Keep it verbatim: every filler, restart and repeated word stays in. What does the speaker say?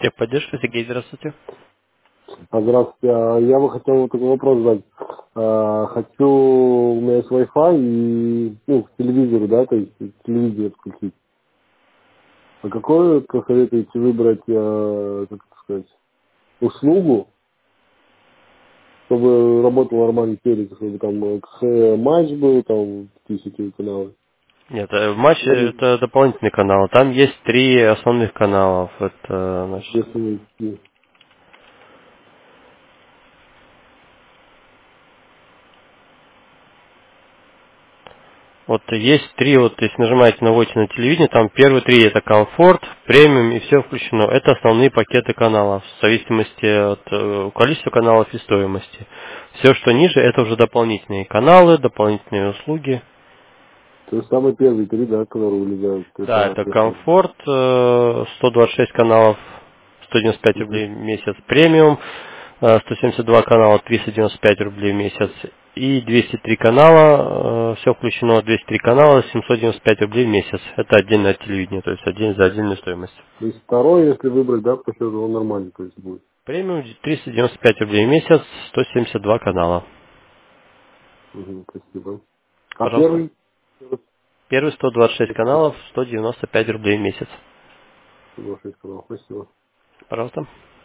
Техподдержка, Сергей, здравствуйте. А, Здравствуйте. А Я бы хотел вот такой вопрос задать. А, Хочу, у меня есть Wi-Fi и, ну, к телевизору, да, то есть телевизор включить. А какую посоветуете выбрать, э, как это сказать, услугу, чтобы работал нормальный телек, чтобы там э, к- матч был, там, какие-то каналы? Нет, э, матч э, Или это дополнительный канал. Там есть три основных каналов. Это, значит, если, ну, вот есть три, вот если нажимаете на вводите на телевидение, там первые три это комфорт, премиум и все включено. Это основные пакеты каналов, в зависимости от э, количества каналов и стоимости. Все, что ниже, это уже дополнительные каналы, дополнительные услуги. то есть самые первые три, да, которые вылезают, Да, это это первое. комфорт, э, сто двадцать шесть каналов, сто девяносто пять Мгм. рублей в месяц, премиум, э, сто семьдесят два канала, триста девяносто пять рублей в месяц, и двести три канала, все включено, двести три канала, семьсот девяносто пять рублей в месяц. Это отдельное телевидение, то есть один за отдельную стоимость. То есть второй, если выбрать, да, по счету, он нормальный, то есть будет. Премиум триста девяносто пять рублей в месяц, сто семьдесят два канала. Мгм, спасибо. А Пожалуйста. первый? Первый сто двадцать шесть каналов, сто девяносто пять рублей в месяц. Соглашусь, сказал. Спасибо. Пожалуйста.